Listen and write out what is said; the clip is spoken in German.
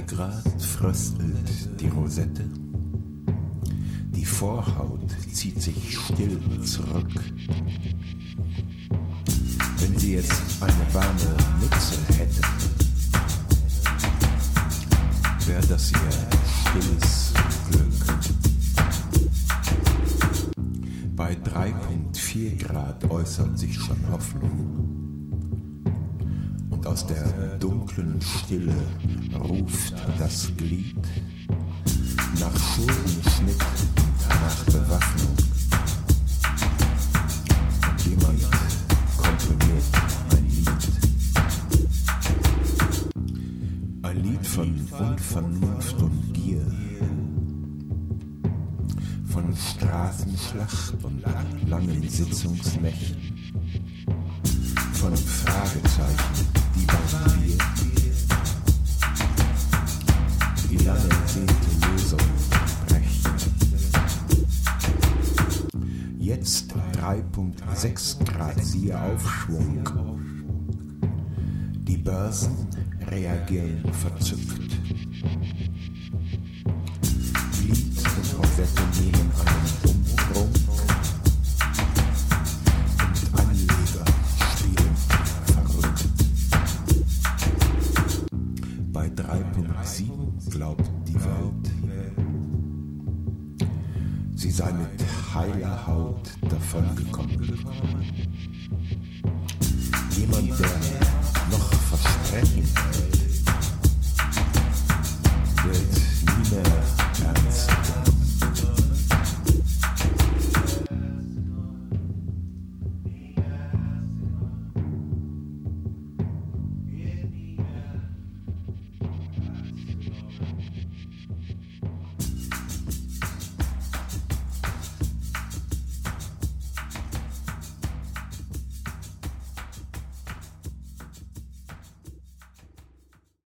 Grad fröstelt die Rosette. Die Vorhaut zieht sich still zurück. Wenn sie jetzt eine warme Mütze hätte, wäre das ihr stilles Glück. Bei 3,4 Grad äußert sich schon Hoffnung. Und aus der dunklen Stille ruft das Glied nach Schuldenschnitt und nach Bewaffnung. Und jemand komponiert ein Lied. Ein Lied von Unvernunft und Gier, von Straßenschlacht und langen Sitzungsnächten, von Fragezeichen, die beim Bier die lange ersehnte Lösung brechen. Jetzt 3,6 Grad Bieraufschwung. Die Börsen reagieren verzückt. Glied und Rosette nehmen einen Umdruck. Und Anleger spielen verrückt. Bei 3,7 glaubt die Welt, sie sei mit heiler Haut davongekommen. Jemand, der noch Versprechen hält,